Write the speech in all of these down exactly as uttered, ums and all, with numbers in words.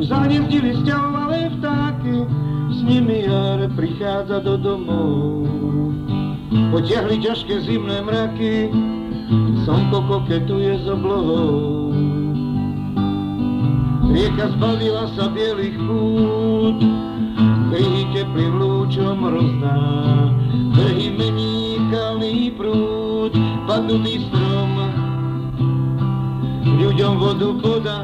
Zahniezdili sťahovalé vtáky, s nimi jar prichádza do domov. Potiahli ťažké zimné mraky, slnko koketuje s oblohou. Rieka zbavila sa bielých pút, kryhy teplým lúčom rozná. Brehy mení kalný prúd, padnutý strom ľuďom vodu podá.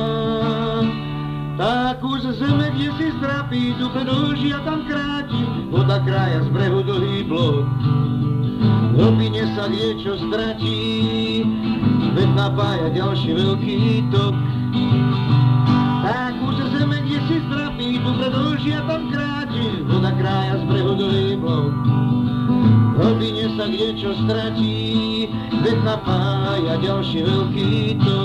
Tak už zeme, kde si strapí, tu predĺžia tam kráti, voda krája z brehu dlhý blok. V hlbine sa kde čo stratí, veď napája ďalší veľký tok. Tak už zeme, kde si strapí, tu predĺžia tam kráti, voda krája z brehu dlhý blok. V hlbine sa kde čo stratí, veď napája ďalší veľký tok.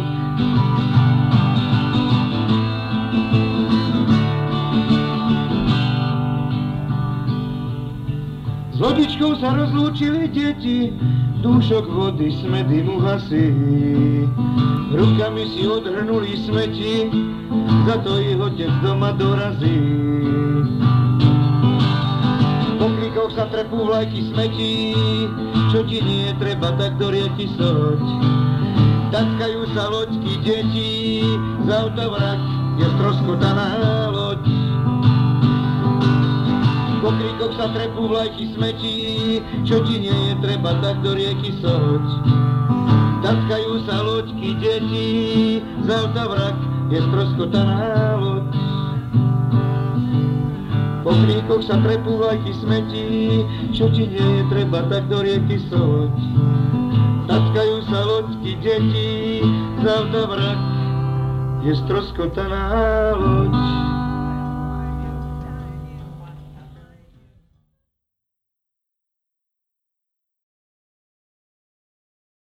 S lodičkou sa rozlúčili deti, dúšok vody smedy mu hasí. Rukami si odhrnuli smeti, za to ich otec doma dorazí. Po klikoch sa trepú vlajky smetí, čo ti nie treba, tak do rieky soď. Tatkajú sa loďky deti, z auta vrak je stroskotaná loď. Po kríkoch sa trepú vlajky smetí, čo ti nie je treba, tak do rieky soď. Tatkajú sa loďky deti, z auta vrak je stroskotaná loď. Po kríkoch sa trepú vlajky smetí, čo ti nie je treba, tak do rieky soď. Tatkajú sa loďky deti, z auta vrak je stroskotaná loď.